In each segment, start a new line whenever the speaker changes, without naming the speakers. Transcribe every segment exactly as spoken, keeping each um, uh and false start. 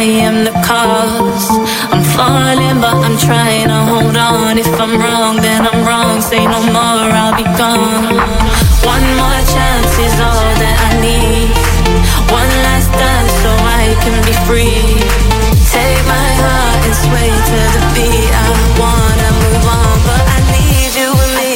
am the cause. I'm falling, but I'm trying to hold on. If I'm wrong, then I'm wrong. Say no more, I'll be gone. One more chance is all that I need. One last dance so I can be free. Take my heart and sway to the beat. I wanna move on, but I need you with me.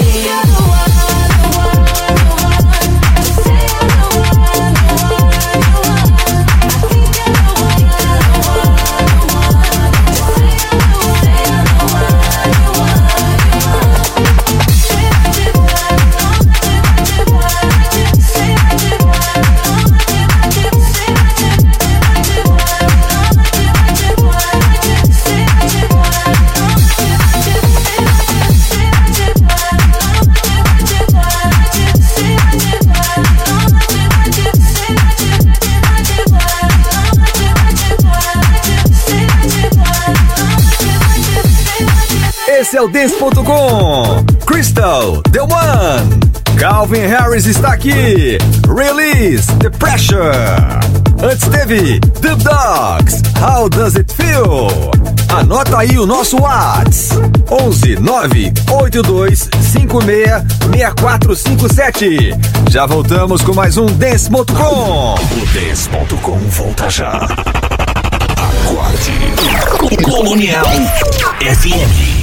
Esse é o Dance ponto com. Crystal, The One. Calvin Harris está aqui. Release the Pressure. Antes teve The Dogs, How Does It Feel? Anota aí o nosso WhatsApp. onze nove oito dois cinco seis seis quatro cinco sete. Já voltamos com mais um Dance ponto com.
O Dance ponto com volta já. Aguarde. Colonial F M.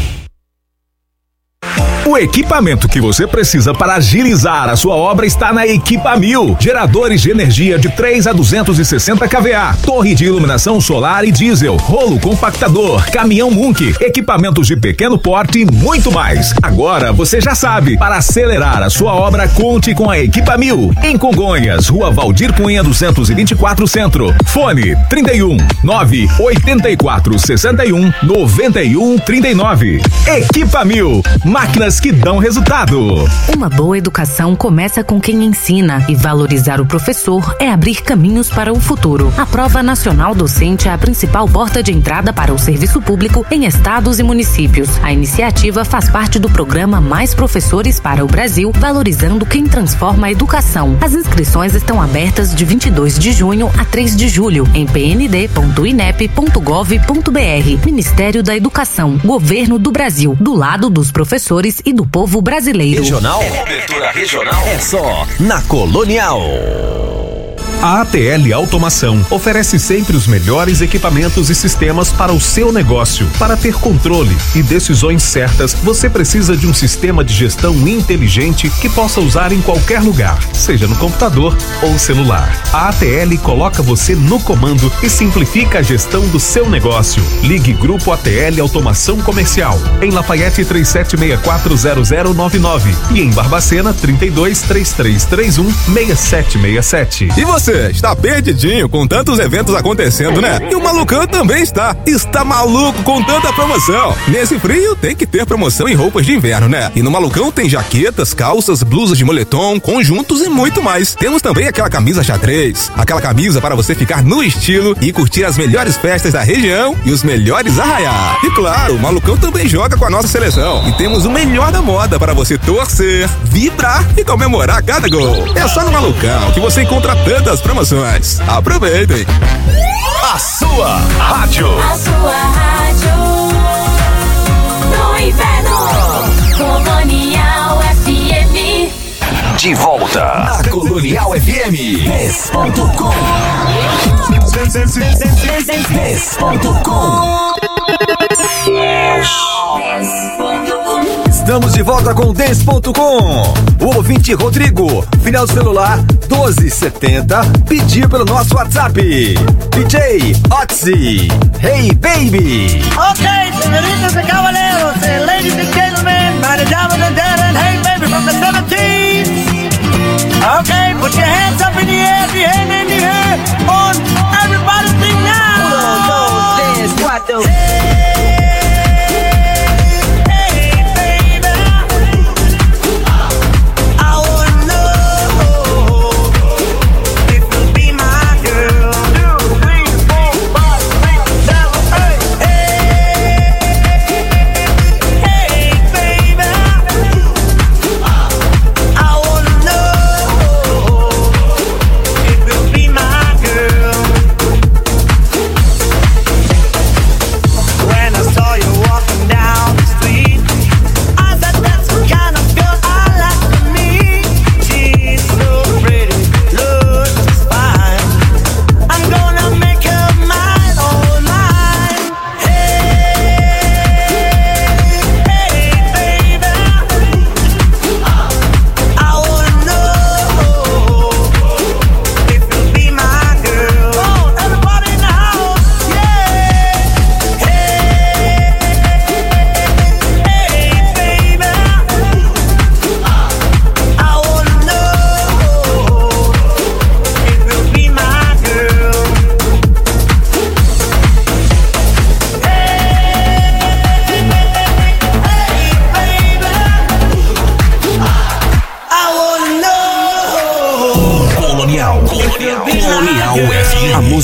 O equipamento que você precisa para agilizar a sua obra está na Equipa Mil. Geradores de energia de três a duzentos e sessenta kVA, torre de iluminação solar e diesel, rolo compactador, caminhão Munk, equipamentos de pequeno porte e muito mais. Agora você já sabe, para acelerar a sua obra, conte com a Equipa Mil. Em Congonhas, Rua Valdir Cunha duzentos e vinte e quatro Centro. Fone trinta e um, nove oitenta e quatro, sessenta e um, noventa e um, trinta e nove. Equipa Mil, máquinas que dão resultado.
Uma boa educação começa com quem ensina, e valorizar o professor é abrir caminhos para o futuro. A Prova Nacional Docente é a principal porta de entrada para o serviço público em estados e municípios. A iniciativa faz parte do programa Mais Professores para o Brasil, valorizando quem transforma a educação. As inscrições estão abertas de vinte e dois de junho a três de julho em p n d ponto inep ponto gov ponto b r. Ministério da Educação, Governo do Brasil, do lado dos professores e do povo brasileiro.
Regional, é cobertura regional, é só na Colonial.
A A T L Automação oferece sempre os melhores equipamentos e sistemas para o seu negócio. Para ter controle e decisões certas, você precisa de um sistema de gestão inteligente que possa usar em qualquer lugar, seja no computador ou celular. A A T L coloca você no comando e simplifica a gestão do seu negócio. Ligue Grupo A T L Automação Comercial em Lafayette três sete seis quatro zero zero nove nove e em Barbacena trinta e dois, três três três um, seis sete seis sete.
E você? Está perdidinho com tantos eventos acontecendo, né? E o Malucão também está. Está maluco com tanta promoção. Nesse frio tem que ter promoção em roupas de inverno, né? E no Malucão tem jaquetas, calças, blusas de moletom, conjuntos e muito mais. Temos também aquela camisa xadrez, aquela camisa para você ficar no estilo e curtir as melhores festas da região e os melhores arraiais. E claro, o Malucão também joga com a nossa seleção. E temos o melhor da moda para você torcer, vibrar e comemorar cada gol. É só no Malucão que você encontra tantas promoções. Aproveitem.
A sua rádio.
A sua rádio. No inverno. Colonial F M.
De volta na Colonial F M. Dance ponto com. Dance ponto com.
Estamos de volta com o Dance ponto com. O ouvinte Rodrigo, final do celular doze setenta, pediu pelo nosso WhatsApp. D J Otzi, Hey Baby.
Ok, senhoritas e cavaleiros, ladies and gentlemen, my damas and herren, Hey Baby from the seventies. Ok, put your hands up in the air, the hand in the air, on everybody sing now. Uno, dos, tres, cuatro.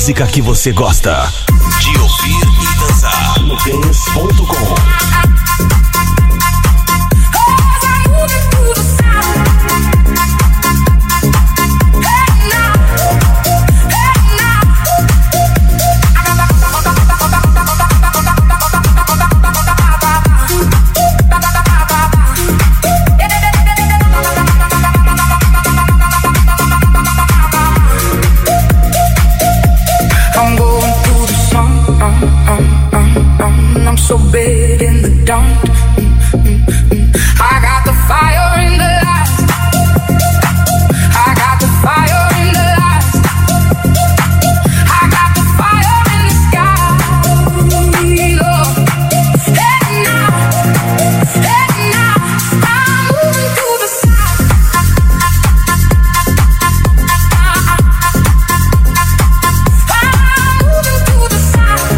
música que você gosta de ouvir e dançar no dance ponto com.
I'm so big in the dark. I got the fire in the lights. I got the fire in the lights. I got the fire in the sky. Oh. Hey now, hey now, I'm moving to the side. I'm moving to the side.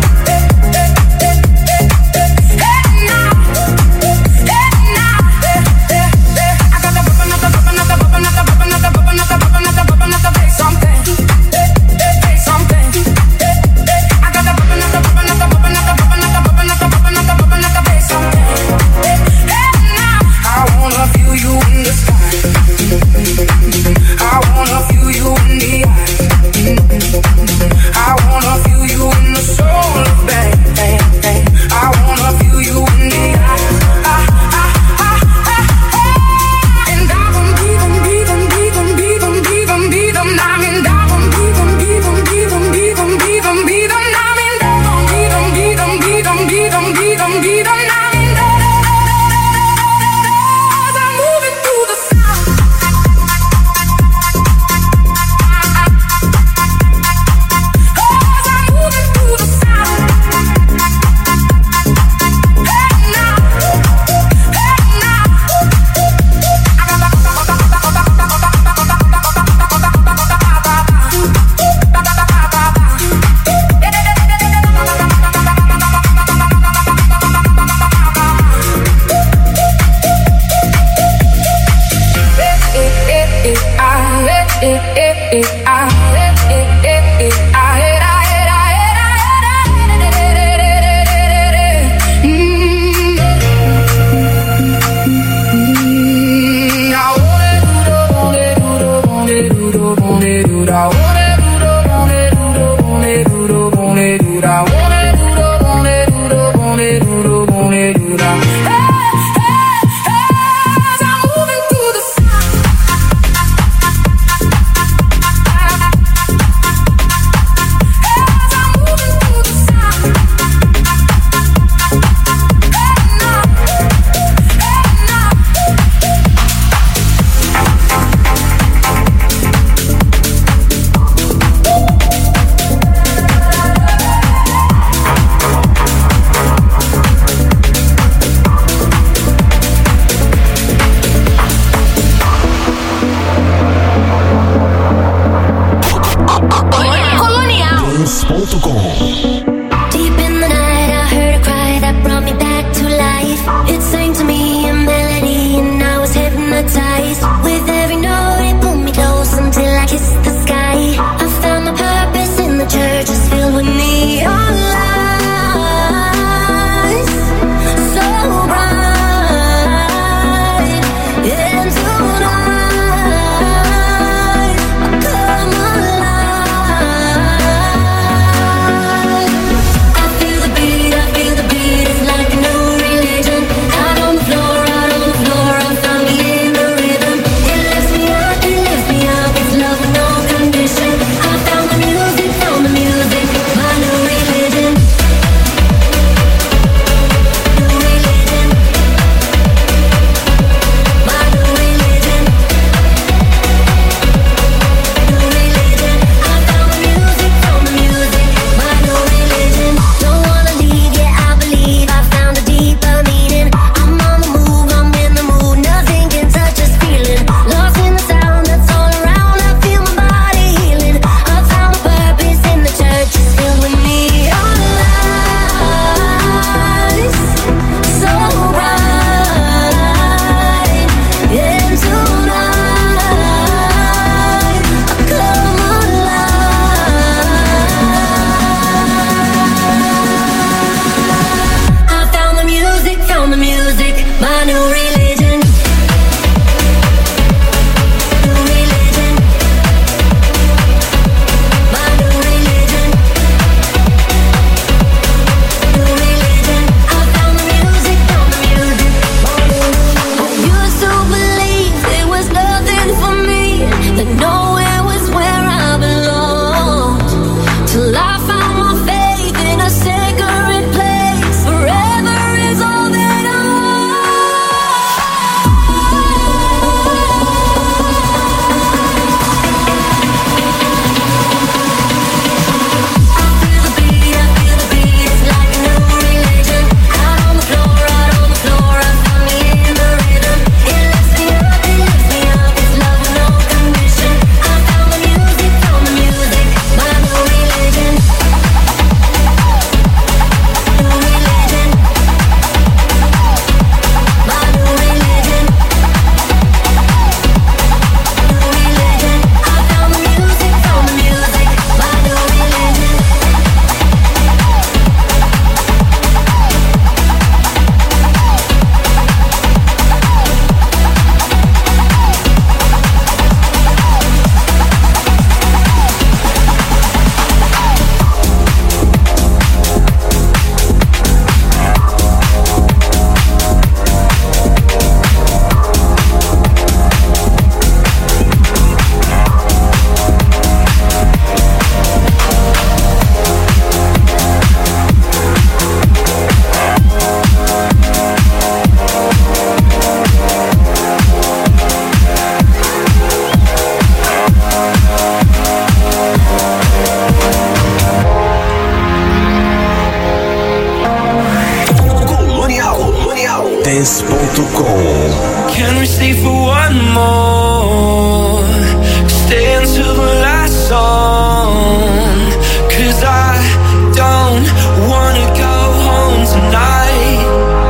dance ponto com.
Can we stay for one more? Stay until the last song. Cause I don't wanna go home tonight.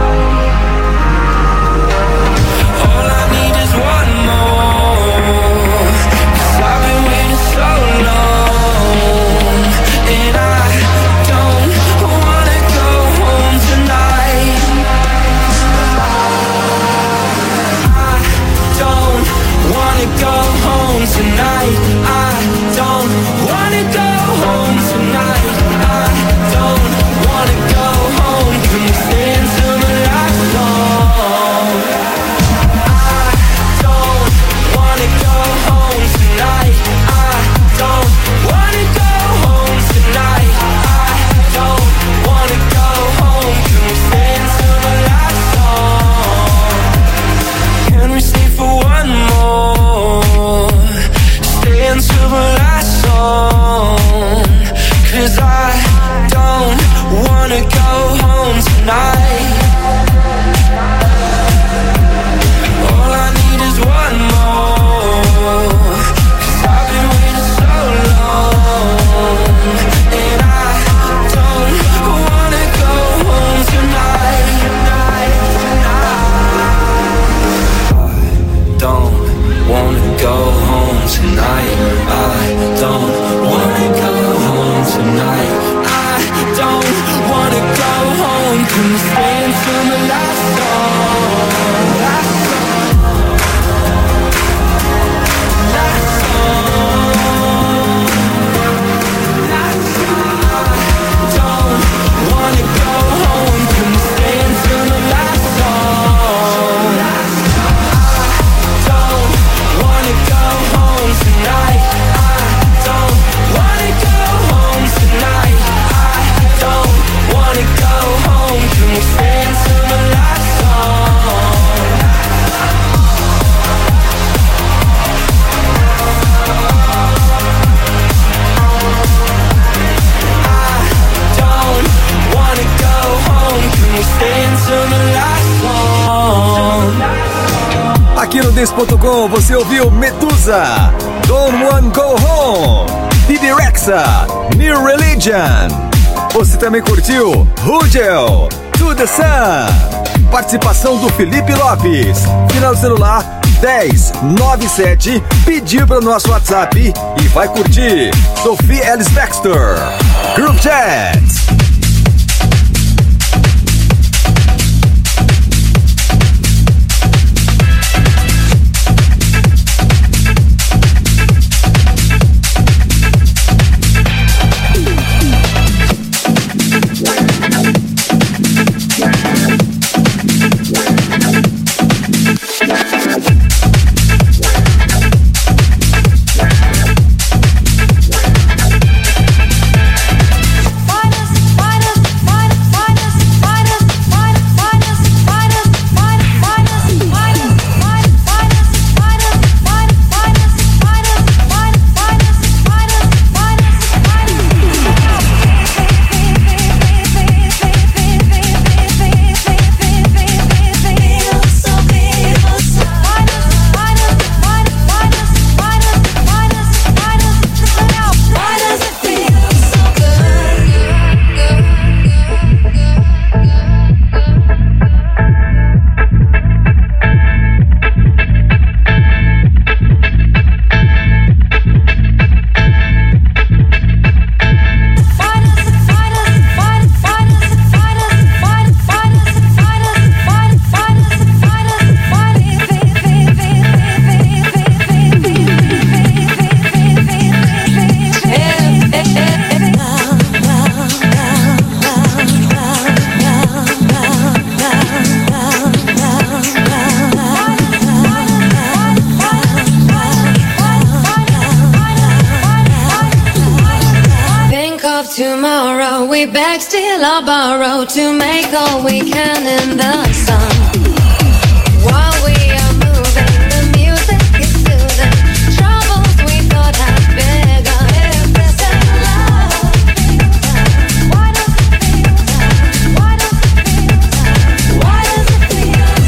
All I need is one more. Cause I've been waiting so long. And I don't wanna go home tonight. I don't wanna go home tonight. I don't wanna go home tonight. I don't wanna go home. Can we stay until the last song? I don't wanna go home tonight. I don't wanna go home tonight. I don't wanna go home. Can we stay until the last song? Can we stay for one more? Stay until the last song. Cause I don't wanna go home tonight. All I need is one more. Cause I've been waiting so long. And I don't wanna go home tonight. I don't wanna go home tonight. I don't wanna go home tonight. I don't wanna go home. Can we stay until the last song? Last song. Last song. Last song. I don't wanna go home. Can we stay until the last song? I don't wanna go home tonight. I don't wanna go home tonight. I don't wanna go home. Can we stay until the last song? I don't wanna go home. Can we stay until the last song?
Aqui no dance ponto com você ouviu Medusa, Don't Wanna Go Home, Bibi Rexha, New Religion. Você também curtiu Rugel, To The Sun. Participação do Felipe Lopes. Final do celular dez noventa e sete. Pediu para o nosso WhatsApp e vai curtir Sophie Ellis Baxter, Group Chat.
Tomorrow we beg, still or borrow to make all we can in the sun. While we are moving, the music is soothing. Troubles we thought had bigger. If there's love, why does it feel that? Why does it feel that? Why does it feel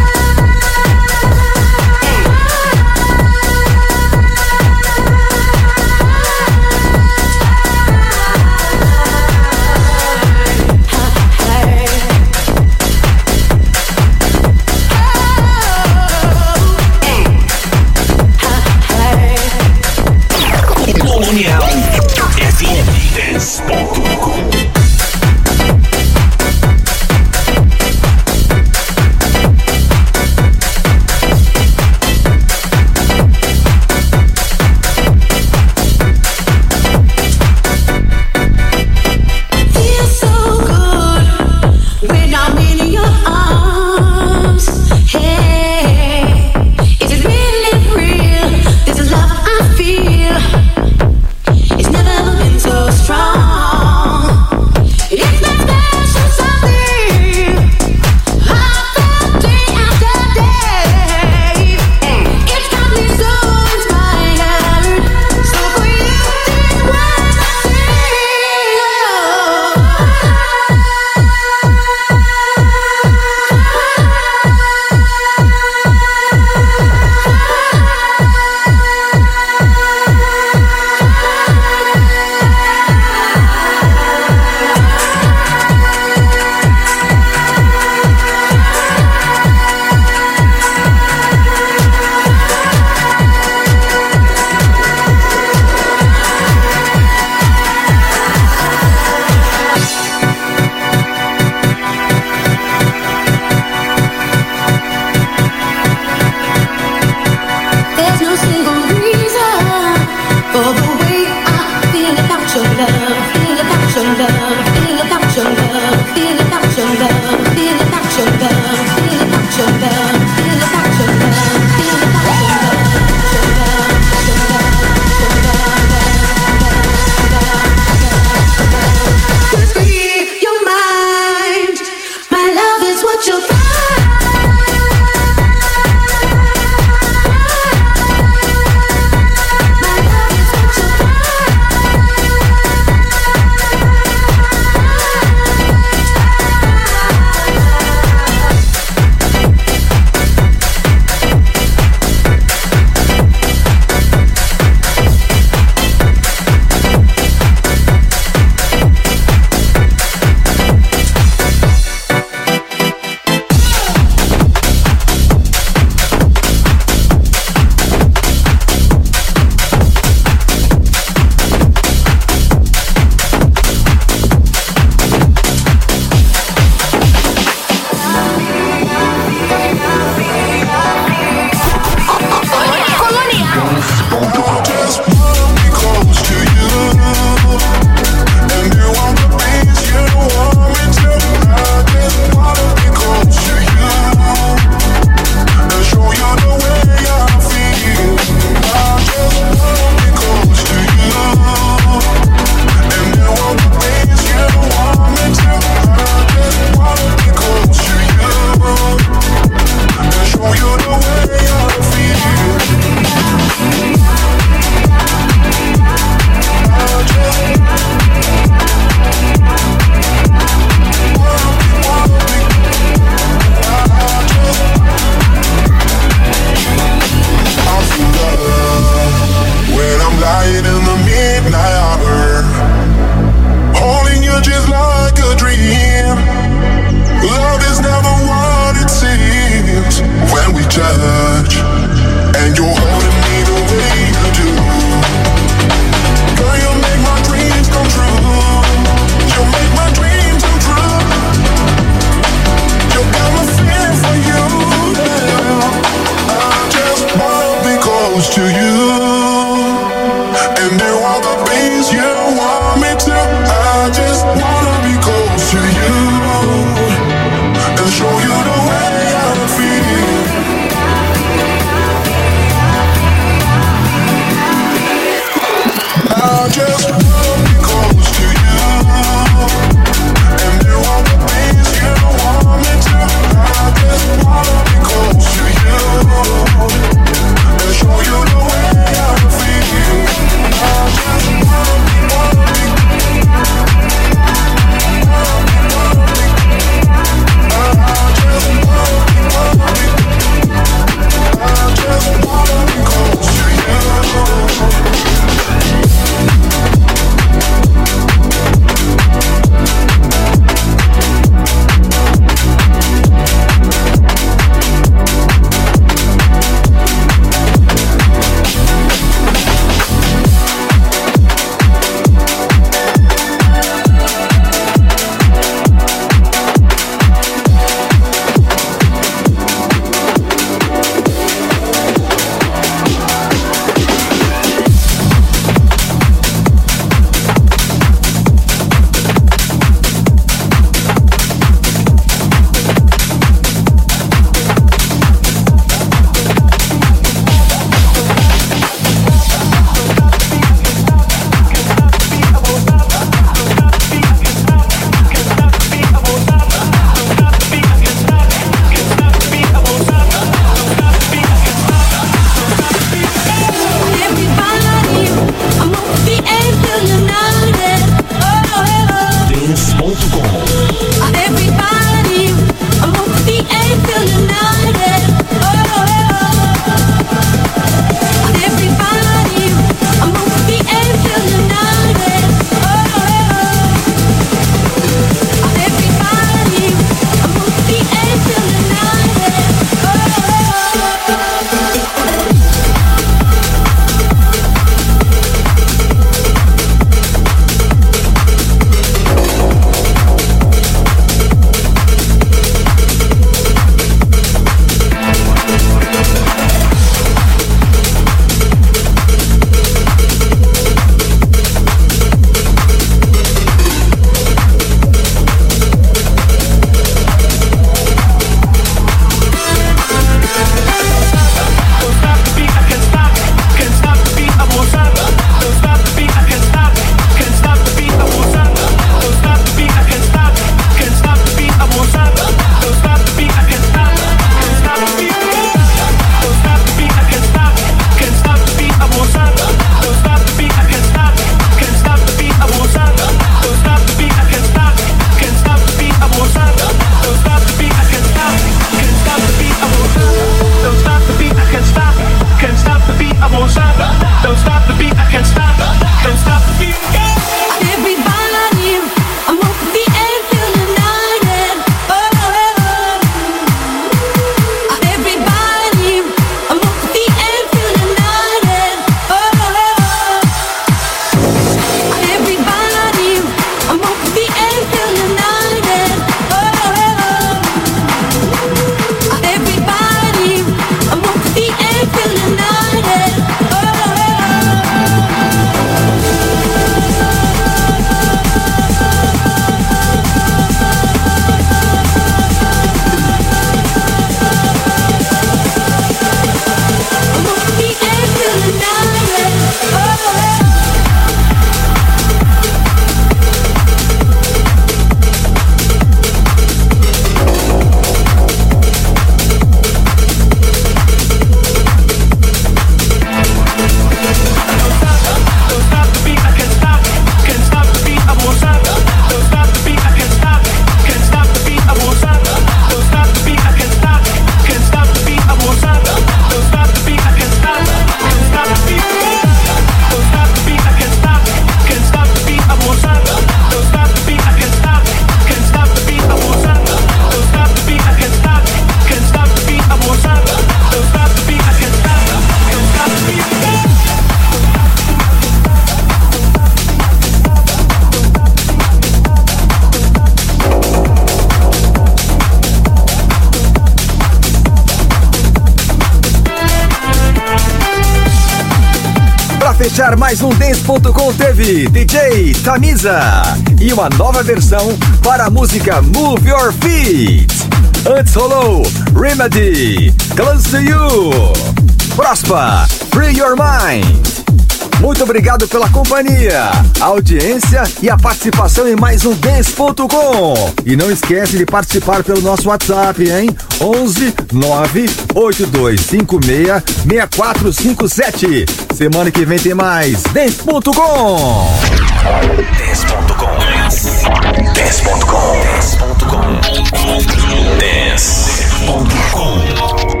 fechar mais um Dance ponto com teve D J Tamisa e uma nova versão para a música Move Your Feet. Antes rolou Remedy, Close to You, Prosper, Free Your Mind. Muito obrigado pela companhia, a audiência e a participação em mais um Dance ponto com. E não esquece de participar pelo nosso WhatsApp, hein? onze nove oito dois cinco seis seis quatro cinco sete. Semana que vem tem mais Dance ponto com.
Dance ponto com. Dance ponto com. Dance ponto com. Dance ponto com.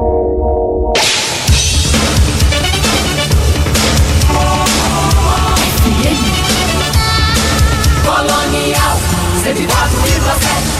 Colonial cento e quatro vírgula sete.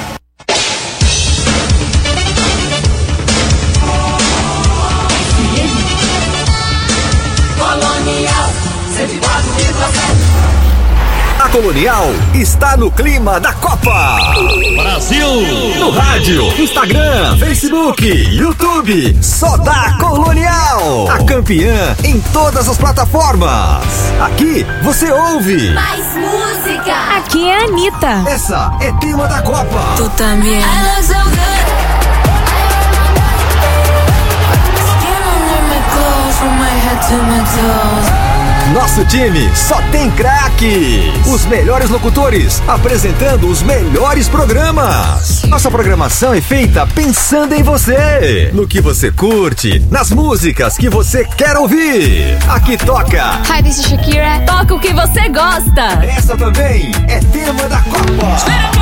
Colonial cento e quatro vírgula sete.
A Colonial está no clima da Copa
Brasil.
No rádio, Instagram, Facebook, YouTube. Só dá Colonial, a campeã em todas as plataformas. Aqui você ouve
Mais música.
Aqui é a Anitta.
Essa é tema da Copa.
Tú también. I look so good. Skin under my clothes, from my head to my toes.
Nosso time só tem craque. Os melhores locutores apresentando os melhores programas. Nossa programação é feita pensando em você, no que você curte, nas músicas que você quer ouvir. Aqui toca
Hi, this is Shakira. Toca o que você gosta.
Essa também é tema da Copa.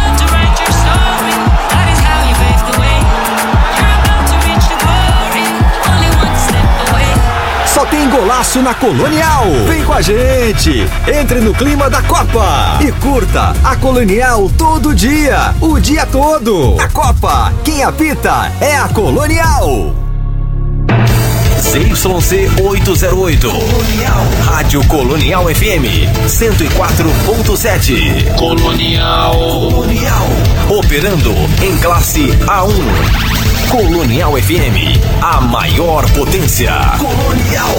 Só tem golaço na Colonial. Vem com a gente. Entre no clima da Copa e curta a Colonial todo dia, o dia todo. A Copa, quem apita é a Colonial.
Z Y C oitocentos e oito. Colonial. Rádio Colonial F M cento e quatro ponto sete. Colonial. Colonial. Operando em classe A um. Colonial F M, a maior potência. Colonial.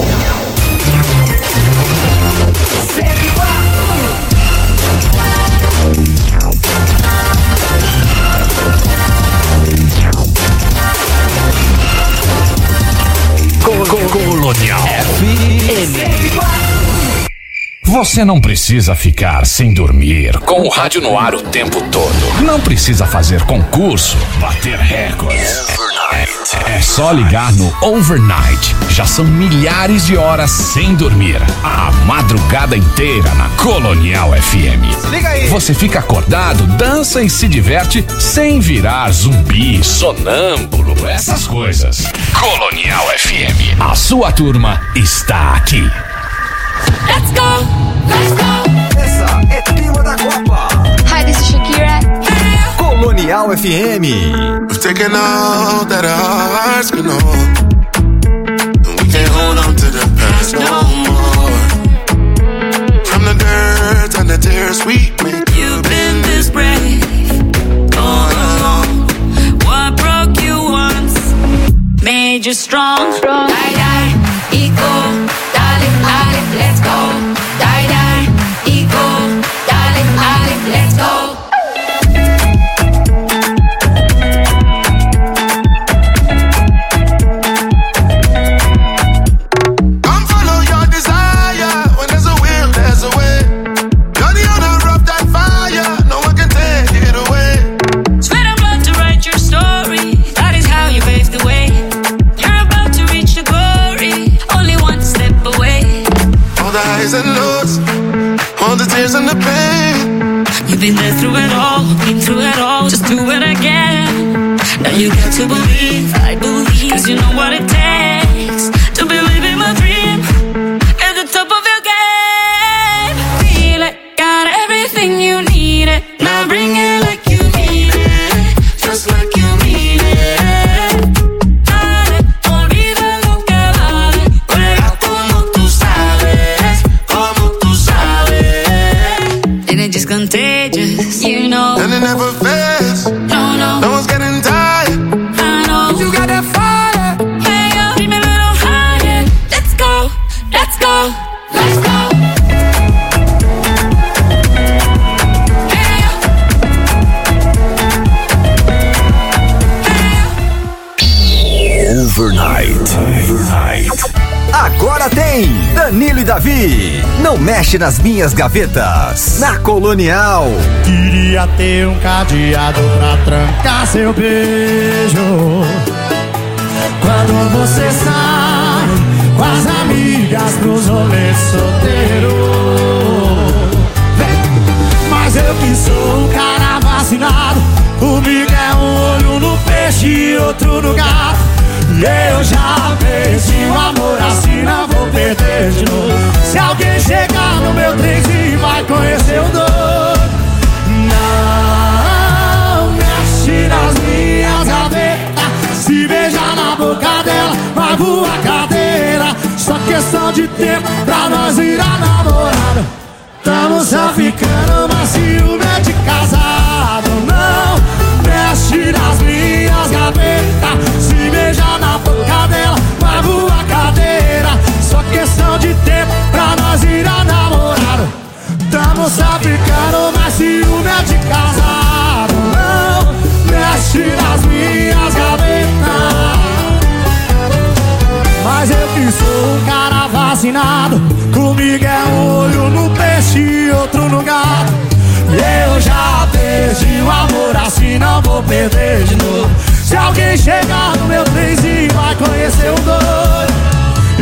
Colonial F M. Você não precisa ficar sem dormir com o rádio no ar o tempo todo. Não precisa fazer concurso, bater recordes. É só ligar no Overnight. Já são milhares de horas sem dormir. A madrugada inteira na Colonial F M.
Liga aí.
Você fica acordado, dança e se diverte sem virar zumbi, sonâmbulo, essas coisas. Colonial F M. A sua turma está aqui.
Let's go, let's go.
Essa é tema da Copa.
Hi, this is Shakira.
Colonial F M.
We've taken all that our hearts can hold, and we can't hold on to the past no more. From the dirt and the tears we make.
You've been this brave all along. What broke you once made you strong. Die, die, equal. Darling, darling, let's go. Die, die, equal. Darling, darling, let's go.
And lows, all the tears and the pain.
You've been there through it all, been through it all, just do it again. Now you got to believe, I believe, cause you know what it takes to believe in my dream. At the top of your game, feel it, got everything you need it. Now bring it like you mean it, just like you mean it. Dale, olvida lo que vale, juega como tú sabes, como tú sabes. And it's just contagious, you know.
And it never fails.
No, no,
no one's getting tired.
I know.
You got that fire.
Hey, yo.
Overnight. Overnight. Agora tem Danilo e Davi. Não mexe nas minhas gavetas. Na Colonial.
Queria ter um cadeado pra trancar seu beijo. Quando você sai com as amigas pros rolês solteiro. Mas eu que sou um cara vacinado. Comigo é um olho no peixe e outro no gato. E eu já perdi o amor assim, não vou perder de novo. Se alguém chegar no meu trenzinho vai conhecer o doido. Não mexe nas minhas gavetas. Se beijar na boca dela vai voar cadeira. Só questão de tempo pra nós virar namorado. Tamo só ficando, mas ciúme é de casado. Não mexe nas minhas gavetas. Se beijar na boca dela vai voar cadeira. Só questão de tempo pra nós virar namorado. Tamo só ficando, mas ciúme é de casado. Não mexe nas minhas gavetas. Mas eu que sou um cara vacinado. Comigo é um olho no peixe e outro no gato. Eu já perdi o amor assim, não vou perder de novo. Se alguém chegar no meu trenzinho vai conhecer o doido. E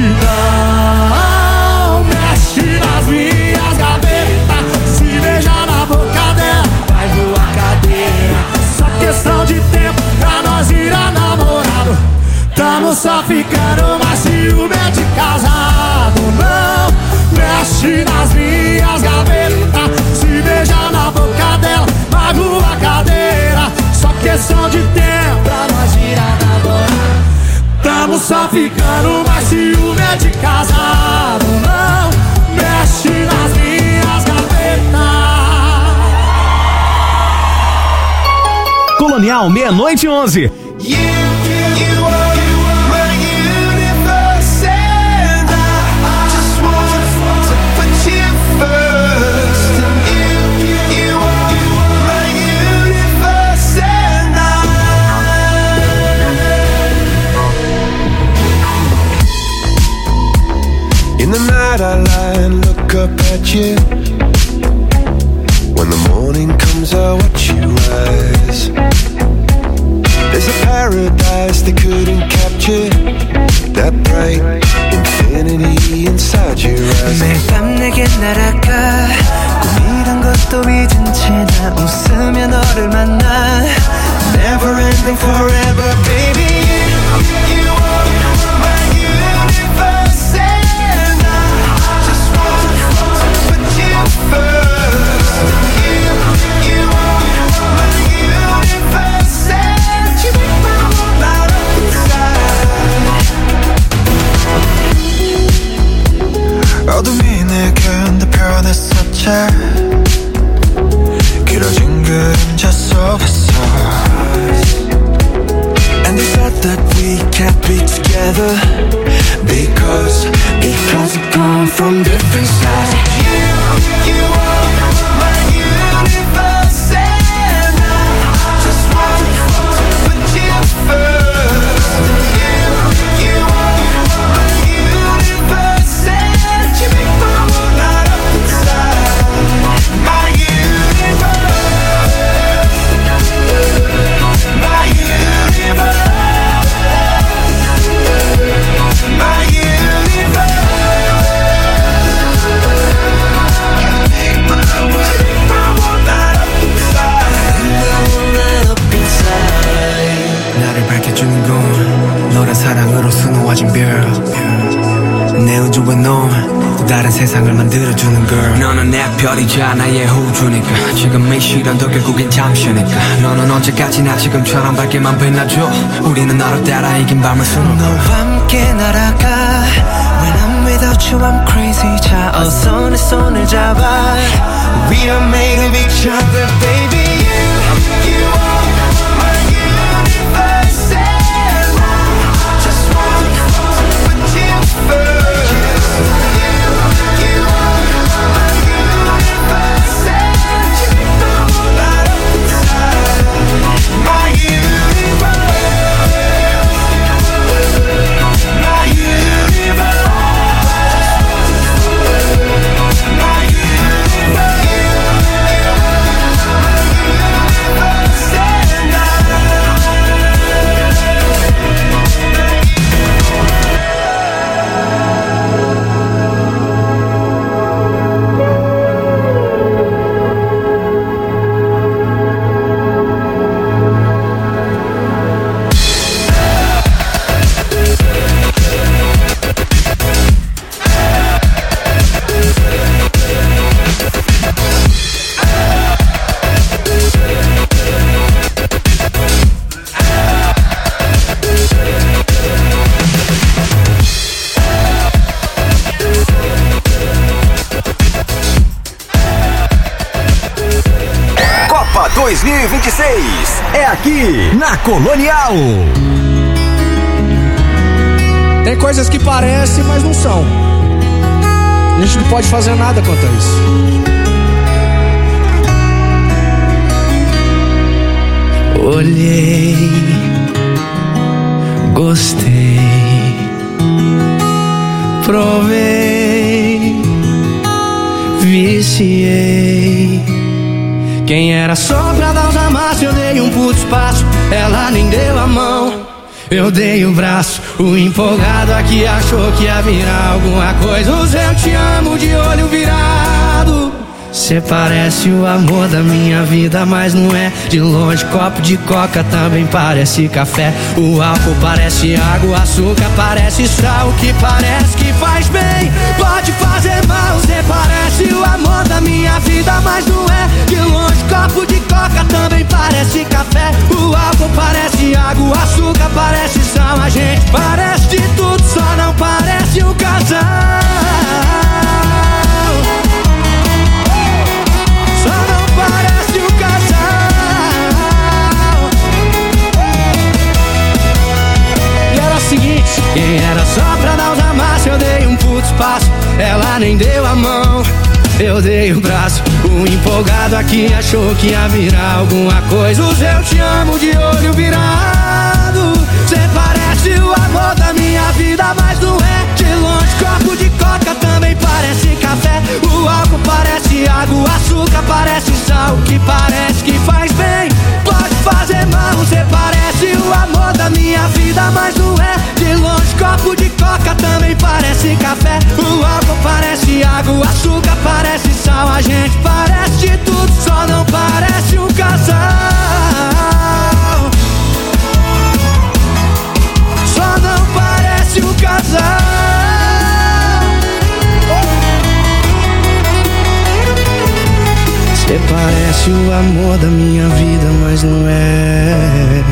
não mexe nas minhas gavetas. Se beijar na boca dela vai voar cadeira. Só questão de tempo pra nós virar namorado. Tamo só ficando, mas ciúme é de casado. Não mexe nas minhas gavetas. Se beijar na boca dela vai voar cadeira. Só questão de tempo pra nós virar namorado. Tamo só ficando, mas ciúme é de casado. Não mexe nas minhas gavetas.
Colonial, meia-noite e onze.
You, you, you are, you are my universe, and I just want to put you first. And you, you are, you are my universe, and I. In the night I lie and look up at you. When the morning comes I watch you rise. There's a paradise they couldn't capture. That bright infinity inside your eyes.
매일 밤 내게 날아가. 꿈이란 것도 잊은 채 나 웃으며 너를 만나.
Never ending forever, baby. You, you are my universe, and I just want to put you first. You, you are my universe, and you make my world light up inside. 어둠이 내게 반대편했었지. 길어진 그림자 속에서. And they thought that we can't be together because we come from different sides. You, you are my universe, and I just want to put you first. You, you are my universe, and you make my world light up inside. My universe, my universe. My universe.
나를 밝혀주는 건 너란 사랑으로 수놓아진 별. 내 우주에 넌 또 다른 세상을 만들어주는 girl. 너는 내 별이자 나의 호주니까. 지금 이 시련도 결국엔 잠시니까. 너는 언제까지나 지금처럼 밝게만 빛나줘. 우리는 너를 따라 이긴 밤을 수놓아. 너와 함께 날아가. When I'm without you I'm crazy. 자 어서 내 손을 잡아. We are made of each other, baby. You, you are my universe, and I just want to put you first. You, you are my universe, and you make my world light up inside. My universe.
aqui na Colonial.
Tem coisas que parecem, mas não são. A gente não pode fazer nada quanto a isso.
Olhei, gostei, provei, viciei. Quem era só pra dar os amassos, eu dei um puto espaço. Ela nem deu a mão, eu dei o braço. O empolgado aqui achou que ia virar alguma coisa. Os eu te amo de olho virado. Cê parece o amor da minha vida, mas não é. De longe, copo de coca também parece café. O álcool parece água, o açúcar parece sal. O que parece que faz bem pode fazer mal. Cê parece o amor da minha vida, mas não é. De longe, copo de coca também parece café. O álcool parece água, o açúcar parece sal. A gente parece de tudo, só não parece um casal. Parece um casal. E era o seguinte, quem era só pra dar os amassos, eu dei um puto espaço. Ela nem deu a mão, eu dei o braço. O empolgado aqui achou que ia virar alguma coisa. Os eu te amo de olho virado. Cê parece o amor da minha vida, mas não é. De longe, copo de coca também parece café. O álcool parece água, o açúcar parece sal. O que parece que faz bem pode fazer mal. Cê parece o amor da minha vida, mas não é. De longe, copo de coca também parece café. O álcool parece água, o açúcar parece sal. A gente parece de tudo, só não parece um casal. Só não parece um casal. Cê parece o amor da minha vida, mas não é.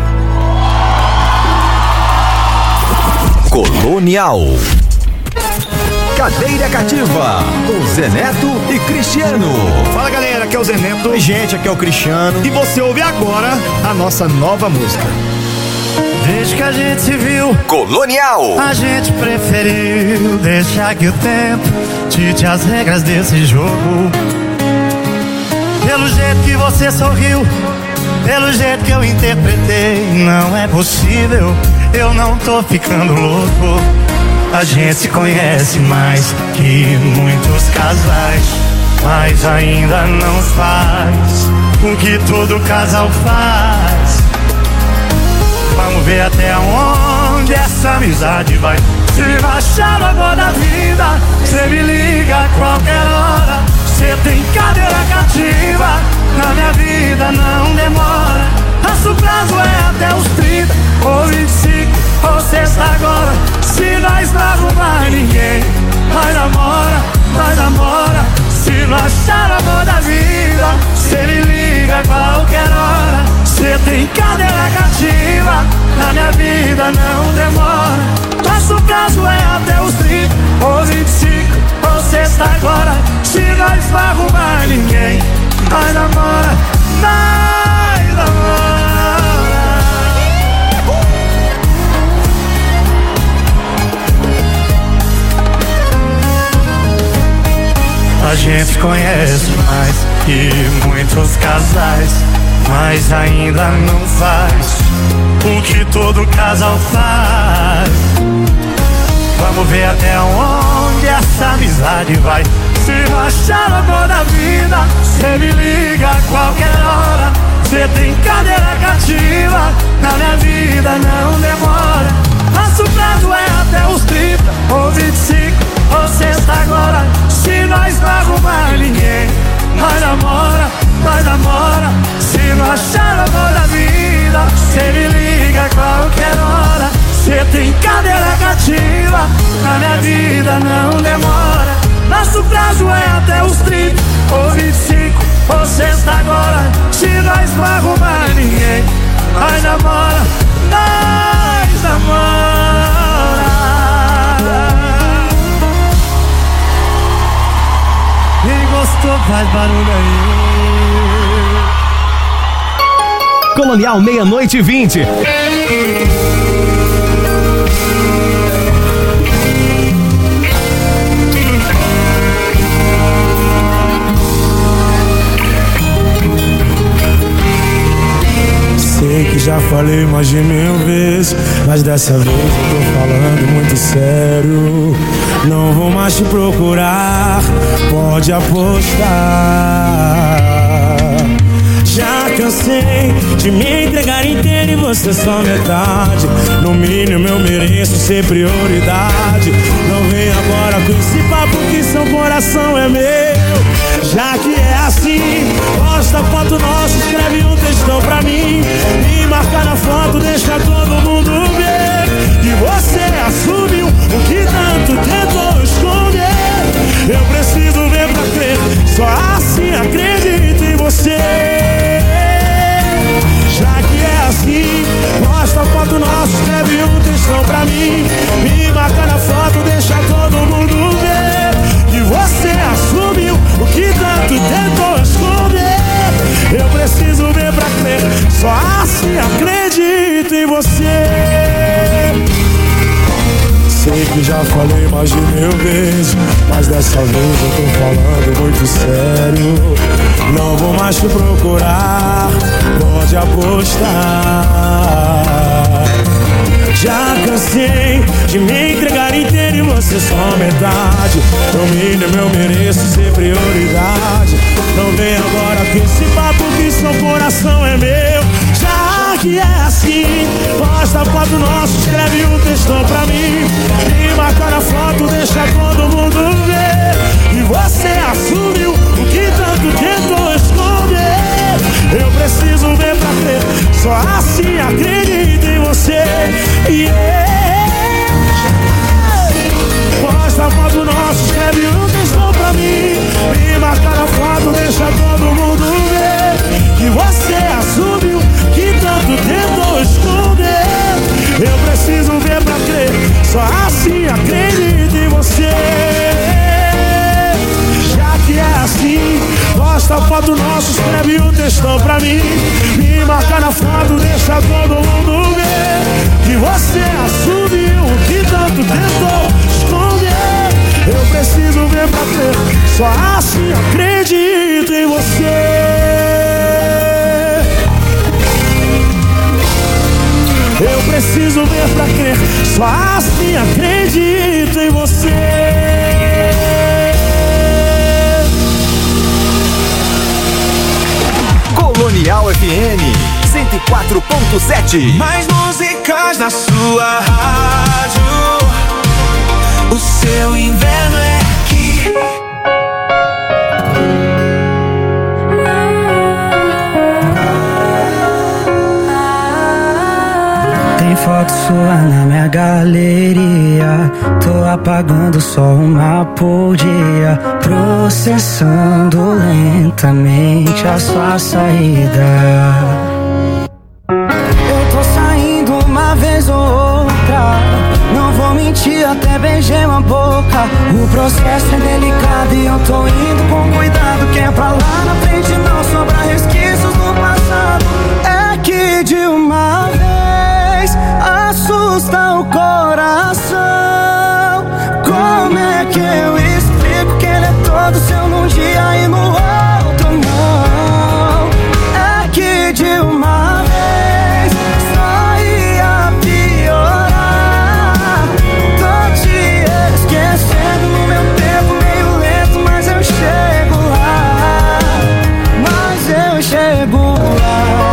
Colonial. Cadeira Cativa, com Zé Neto e Cristiano.
Fala galera, aqui é o Zé Neto. Oi gente, aqui é o Cristiano. E você ouve agora a nossa nova música.
Desde que a gente se viu,
Colonial,
a gente preferiu deixar que o tempo dite as regras desse jogo. Pelo jeito que você sorriu, pelo jeito que eu interpretei, não é possível, eu não tô ficando louco. A gente se conhece mais que muitos casais, mas ainda não faz o que todo casal faz. Vamos ver até onde essa amizade vai. Se baixar o amor da vida, cê me liga a qualquer hora. Cê tem cadeira cativa, na minha vida não demora. Nosso prazo é até os trinta, ou vinte e cinco, ou sexta agora. Se nós não arrumar ninguém, nós namora, nós namora. Se não achar o amor da vida, cê me liga a qualquer hora. Cê tem cadeira cativa, na minha vida não demora. Nosso prazo é até os trinta, ou vinte e cinco, ou sexta agora. Se nós não arrumar ninguém, nós namora, nós namora. A gente conhece mais que muitos casais, mas ainda não faz o que todo casal faz. Vamos ver até onde essa amizade vai. Se não achar o amor da vida, cê me liga a qualquer hora. Cê tem cadeira cativa, na minha vida não demora. Nosso prazo é até os trinta, ou vinte e cinco, ou sexta agora. Se nós não arrumar ninguém, nós namora, nós namora. Se não achar o amor da vida, cê me liga a qualquer hora. Cê tem cadeira cativa, na minha vida não demora. Nosso prazo é até os trinta, ou vinte e cinco, ou sexta agora. Se nós não arrumar ninguém, nós namora, nós namora. Quem gostou faz barulho aí.
Colonial meia-noite e vinte.
Sei que já falei mais de mil vezes, mas dessa vez eu tô falando muito sério. Não vou mais te procurar, pode apostar. Já cansei de me entregar inteiro e você só metade. No mínimo eu mereço ser prioridade. Não vem agora com esse papo que seu coração é meu. Já que é assim, posta foto nossa, escreve um textão pra mim. Me marca na foto, deixa todo mundo ver que você assumiu o que tanto tentou esconder. Eu preciso ver pra crer, só assim acredito em você. Já que é assim, posta foto nossa, escreve um textão pra mim. Me marca na foto, deixa todo mundo ver que você assumiu o que tanto tentou esconder. Eu preciso ver pra crer, só assim acredito em você. Sei que já falei mais de mil vezes, mas dessa vez eu tô falando muito sério. Não vou mais te procurar, pode apostar. Já cansei de me entregar inteiro e você só metade. No mínimo eu mereço ser prioridade. Não vem agora com esse papo que seu coração é meu. Já que é assim, posta foto nossa, escreve um textão pra mim. Me marca na foto, deixa todo mundo ver e você assumiu o que tanto tentou esconder. Eu preciso ver pra crer, só assim acredito em você. Yeah. Posta foto nossa, escreve um textão pra mim. Me marca na foto, deixa todo mundo ver que você assumiu que tanto tentou esconder. Eu preciso ver pra crer, só assim acredito em você. Já que é assim, posta foto nossa, escreve um textão pra mim. Me marca na foto, deixa todo mundo ver que você assumiu o que tanto tentou esconder. Eu preciso ver pra crer, só assim acredito em você. Eu preciso ver pra crer, só assim acredito em você.
Colonial F M cento e quatro ponto sete.
Mais músicas na sua rádio. O seu inverno é aqui.
Tem foto sua na minha galeria. Tô apagando só uma por dia, processando lentamente a sua saída. Eu tô saindo uma vez ou outra, não vou mentir, até beijei uma boca. O processo é delicado e eu tô indo com cuidado, que é pra lá na frente não sobrar resquícios do passado. É que de uma vez assusta o coração. Como é que eu explico que ele é todo seu num dia e no outro não? É que de uma vez só ia piorar. Tô te esquecendo no meu tempo meio lento, mas eu chego lá. Mas eu chego lá.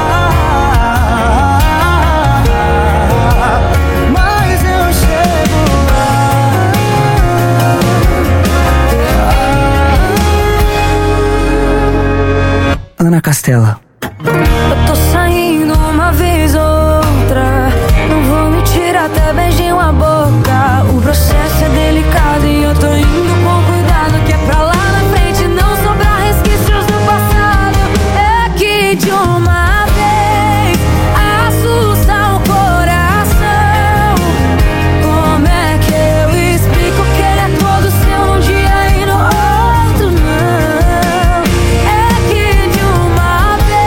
Ana Castela.
Eu tô saindo uma vez ou outra, não vou mentir, até beijei uma boca. O processo é delicado e eu tô indo com cuidado, que é pra lá na frente não sobrar resquícios do passado. É que de uma vez assusta o coração. Como é que eu explico que ele é todo seu num dia e no outro não? É que de uma vez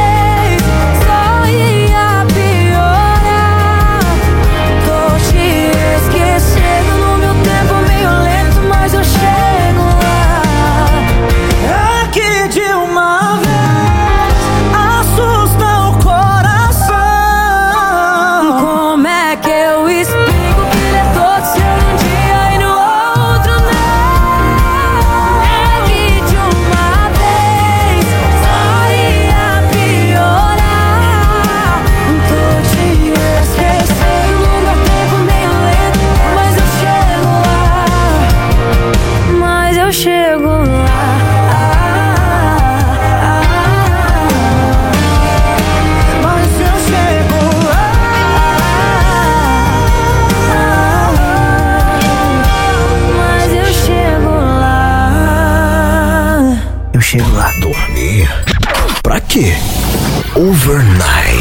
chego lá.
Dormir? Pra quê? Overnight.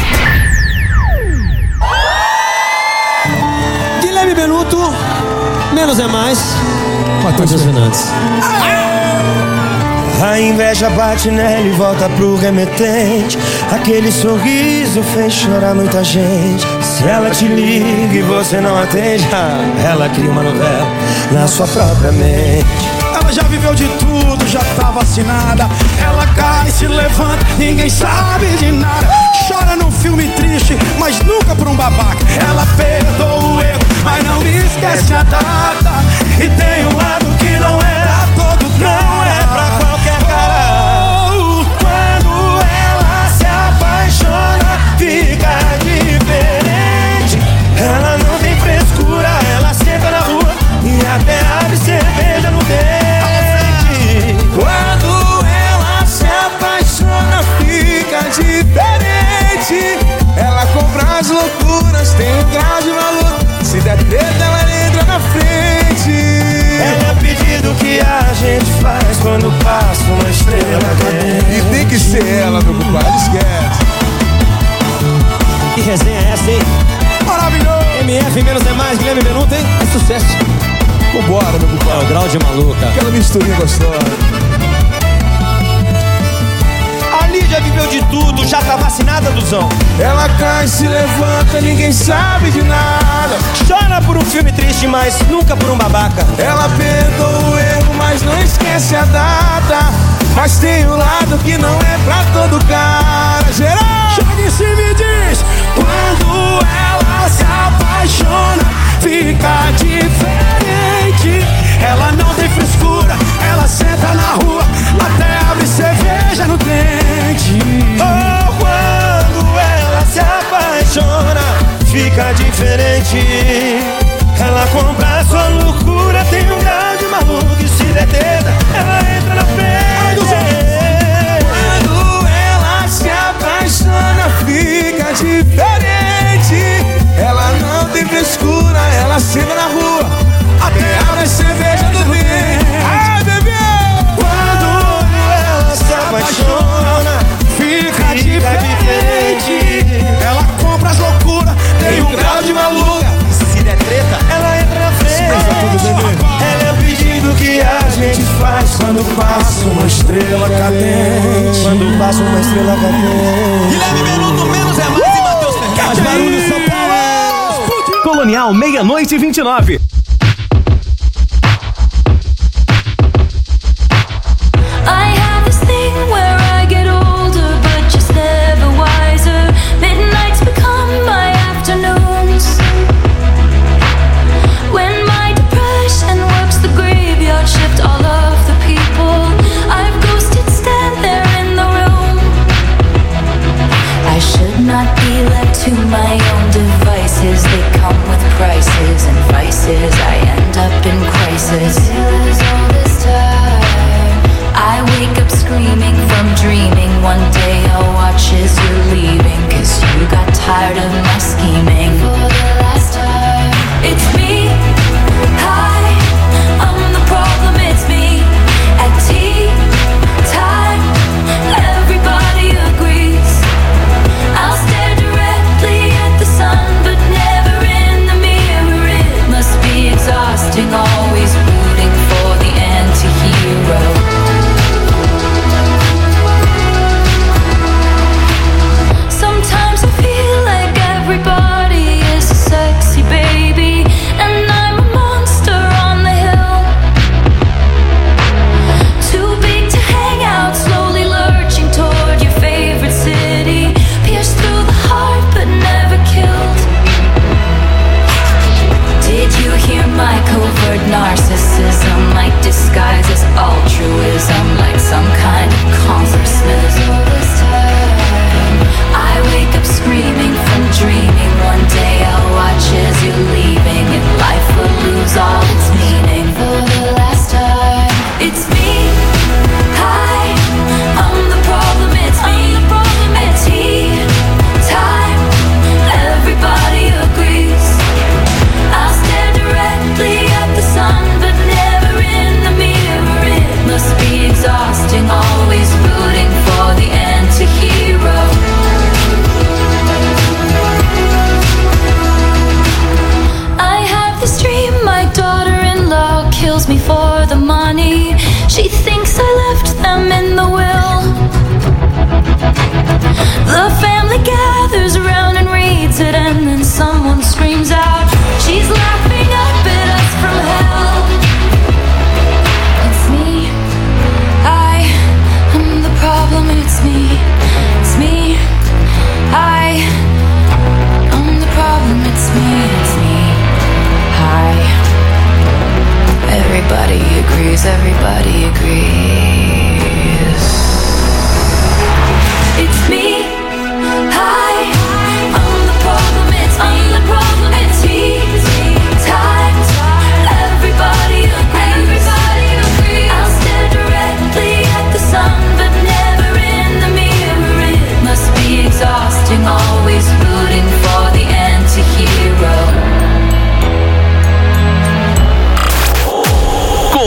Guilherme Benuto, menos é mais. Matheus Fernandes.
A inveja bate nela e volta pro remetente. Aquele sorriso fez chorar muita gente. Se ela te liga e você não atende, ela cria uma novela na sua própria mente.
Ela já viveu de tudo, já tá vacinada. Ela cai, se levanta, ninguém sabe de nada. Chora num filme triste, mas nunca por um babaca. Ela perdoa o erro, mas não esquece a data. E tem um lado que não é pra todo cara, não é pra qualquer cara. Oh, quando ela se apaixona, fica diferente. Ela não tem frescura, ela senta na rua e até abre cerveja no dente. Quando ela se apaixona, fica diferente. Ela compra as loucuras, tem um grau de maluco. Se der treta, ela entra na frente. É o pedido que a gente faz quando passa uma estrela cadente.
E tem que ser ela, meu compadre, esquece.
Que resenha é essa, hein?
Maravilhoso!
M F menos é mais, Guilherme Benuto, hein? É sucesso.
Vambora, meu compadre.
É o grau de maluca.
Aquela misturinha gostosa.
A Lídia viveu de tudo, já tá vacinada, Duzão.
Ela cai, se levanta, ninguém sabe de nada.
Chora por um filme triste, mas nunca por um babaca.
Ela perdoa o erro, mas não esquece a data. Mas tem um lado que não é pra todo cara. Geral, chega e se me diz. Quando ela se apaixona, fica diferente. Ela não tem frescura, ela senta na rua, até abre cerveja no dente.
Oh, quando ela se apaixona, fica diferente. Ela compra a sua loucura, tem um grau de maluco e se detenta, ela entra na frente.
Quando ela se apaixona, fica diferente. Ela não tem frescura, ela senta na rua, até abre cerveja do dente. Ai, bebê!
Quando ela se apaixona,
fica diferente. Ela compra as loucuras, tem um grau de maluca.
Se der treta, ela entra na frente. Ela é o pedido que a gente faz quando passa uma estrela cadente. Quando passa uma estrela cadente.
Guilherme Benuto, menos é mais e Matheus Fernandes. Barulho São Paulo.
Colonial, meia-noite e vinte e nove.
I have this thing where I get older, but just never wiser. Midnights become my afternoons. When my depression works the graveyard shift, all of the people I've ghosted stand there in the room. I should not be left to my own devices. They come with prices and vices. I end up in crisis. Is all this time I wake up screaming from dreaming. One day I'll watch as you're leaving, 'cause you got tired of my scheming. For the last time, it's me. Hi, I'm the problem, it's me. At tea time, everybody agrees. I'll stare directly at the sun, but never in the mirror. It must be exhausting, always rooting for the anti-hero. Sometimes I feel like I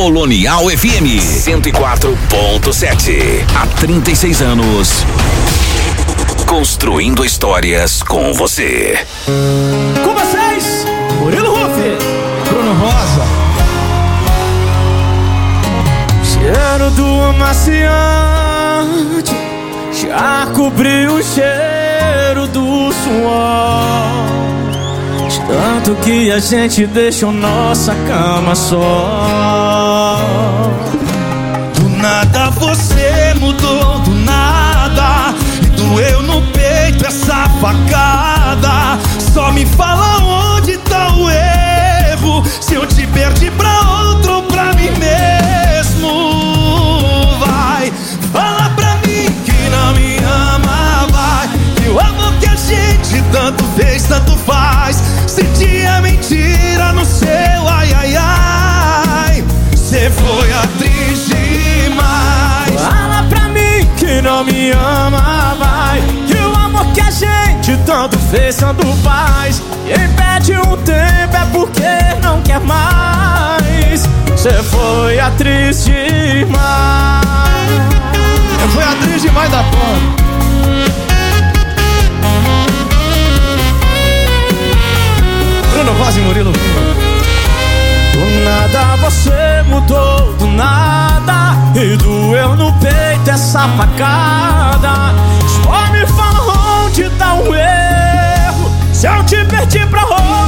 Colonial F M cento e quatro ponto sete. Há trinta e seis anos. Construindo histórias com você.
Com vocês, Murilo Rufi, Bruno Rosa. Cheiro do amaciante já cobriu o cheiro do suor. De tanto que a gente deixou nossa cama só.
Do nada você mudou, do nada. E doeu no peito essa facada. Só me fala onde tá o erro. Se eu te perdi pra outro ou pra mim mesmo. Vai, fala pra mim que não me ama, vai. Que o amor que a gente tanto fez, tanto faz. Senti a mentira no seu ai, ai, ai. Cê foi atriz demais.
Fala pra mim que não me ama, vai. Que o amor que a gente tanto fez, tanto faz. Quem pede um tempo é porque não quer mais. Cê foi atriz demais.
Eu fui atriz demais da porra. Bruno Rosa e Murilo.
Do nada você mudou, do nada. E doeu no peito essa facada. Só me fala onde tá o erro. Se eu te perdi pra rolar